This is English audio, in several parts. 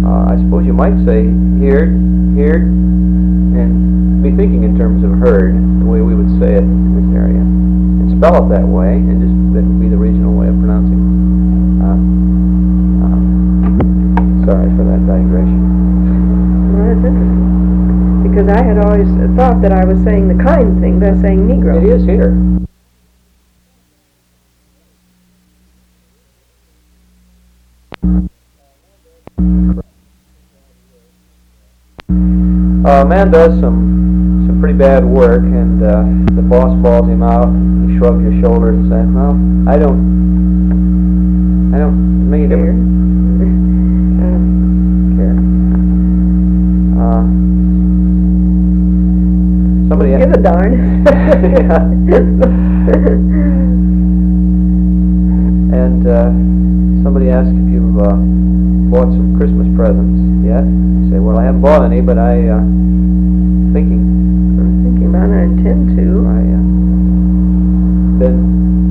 I suppose you might say heard, and be thinking in terms of heard, the way we would say it in this area, and spell it that way, and just that would be the regional way of pronouncing. Sorry for that digression. Well, that's interesting. Because I had always thought that I was saying the kind thing by saying Negro. It is here. A man does some pretty bad work, and the boss balls him out. He shrugs his shoulders and says, "Well, I don't make a difference." Somebody give a darn. And somebody asks if you've bought some Christmas presents yet. You say, "Well, I haven't bought any, but I'm thinking about it. I intend to. Been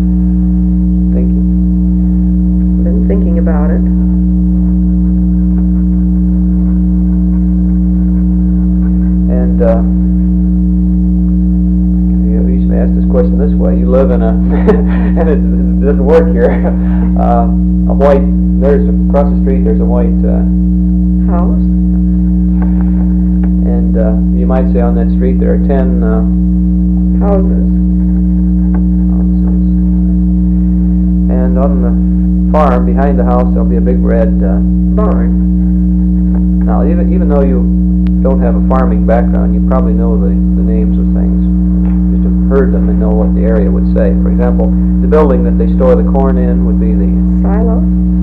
thinking about it. And you usually ask this question this way. You live in a, and it doesn't work here, there's across the street, there's a white house. And you might say on that street there are 10 houses. And on the farm behind the house there'll be a big red barn. Now, even though you don't have a farming background, you probably know the names of things. Just have heard them and know what the area would say. For example, the building that they store the corn in would be the silo,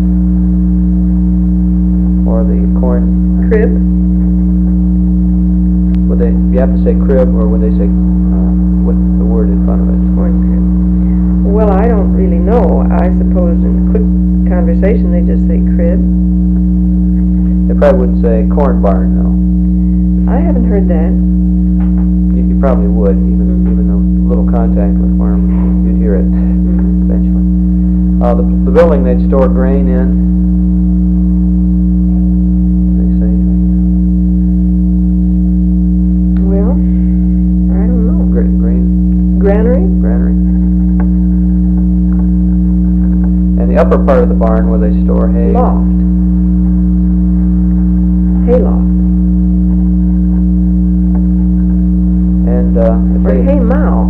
or the corn crib. Would they? You have to say crib, or would they say with the word in front of it? Corn crib. Well, I don't really know. I suppose in quick conversation they just say crib. They probably wouldn't say corn barn, though. I haven't heard that. You probably would, even though little contact with farmers, you'd hear it eventually. The building they'd store grain in. They say. Well, I don't know. Grain. Granary. And the upper part of the barn where they store hay. Loft. Hayloft. And or hay mow.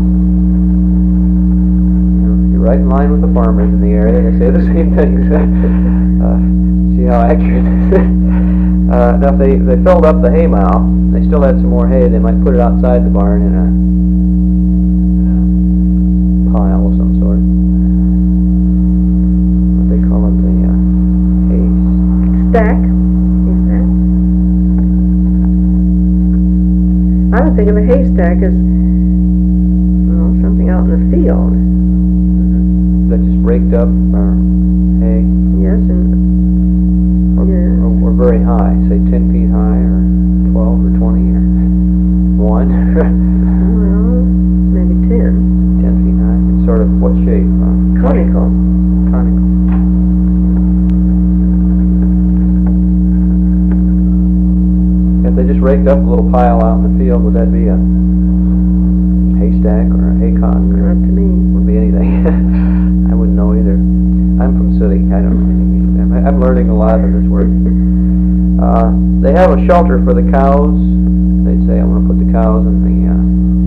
You're right in line with the farmers in the area. They say the same things. See how accurate this is. Now, if they filled up the hay mow, they still had some more hay, they might put it outside the barn in a pile of some sort. What they call it, the hay stack. I would think of a haystack as something out in the field. That just raked up hay. Yes, or very high, say 10 feet high, or 12 or 20 or 1. Well, maybe 10. 10 feet high. And sort of what shape? Conical. If they just raked up a little pile out in the field, would that be a haystack or a haycock? Not to me. Would be anything. I wouldn't know either. I'm from city. I don't know anything. I'm learning a lot of this work. They have a shelter for the cows. They'd say, "I want to put the cows in the